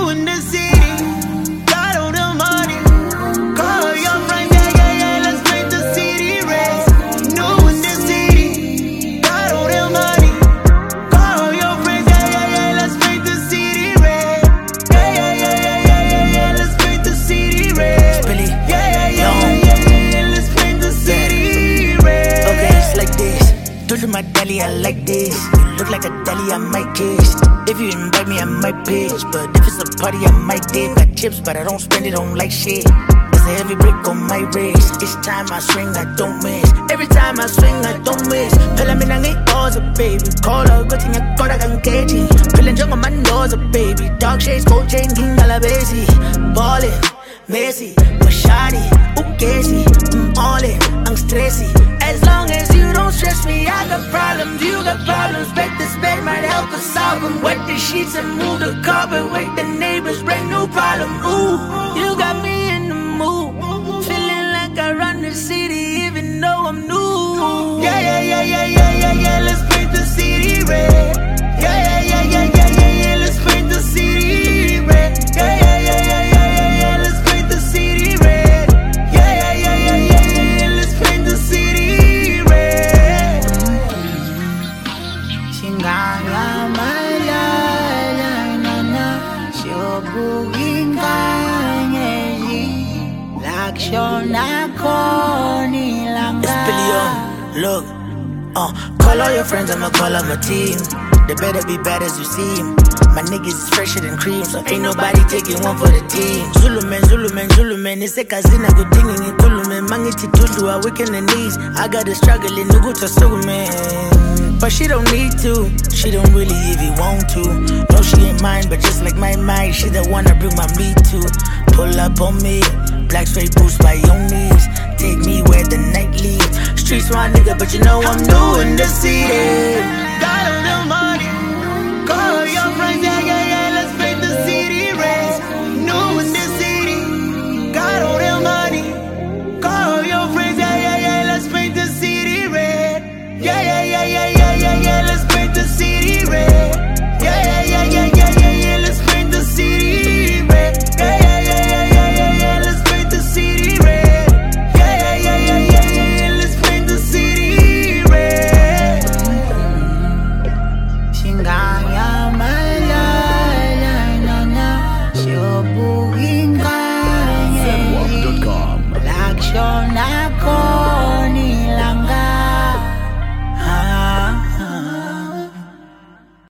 new in the city. Got all the money. Call your friend, yeah, let's make the city race. New in the city. Got all the money. Call your friends, yeah, let's make the city race. Yeah, let's make the city race. Billy, yeah, let's make the city race. okay, it's like this. Do to my deli, I like this. You look like a deli, I might kiss. If you invite me, I might bitch. But if it's a party, I might dip. Got chips, but I don't spend it on like shit. It's a heavy brick on my wrist. Each time I swing, I don't miss. Every time I swing, I don't miss. Pela mina ngi-oza, baby. Call out, good thing I got a gangeji. Pela njengo mandoza, baby. Dark shades, gold chain, ngingalabezi. Ballin', Messi, Mashadi, Ugesi. I'm all in, I'm stressy. As long as you don't stress me, I got problems, you got problems. Bet this bed might help us solve them. Wet the sheets and move the carpet. Wake the neighbors, brand new problem. Ooh, you got me in the mood. Feeling like I run the city even though I'm new. Yeah, let's paint the city red. Yeah, let's paint the city red. Yeah, let's paint the city red. Yeah, let's paint the city red. Singala malala nana shobugin kanyezi lakshona koni langa. It's Billy look, call all your friends, I'ma call up my team. They better be bad as you seem. My niggas is fresher than cream, so ain't nobody taking one for the team. Zuluman, it's a kazina good thing in Tuluman. Mangiti Tulu, I weaken the knees. I got a struggle in Nuguta man. But she don't need to, she don't really even want to. No, she ain't mine, but just like my mind, she the one I bring my meat to. Pull up on me, black straight boots by your knees. Take me where the night leads. Streets my nigga, but you know I'm new in the city. Got all the money.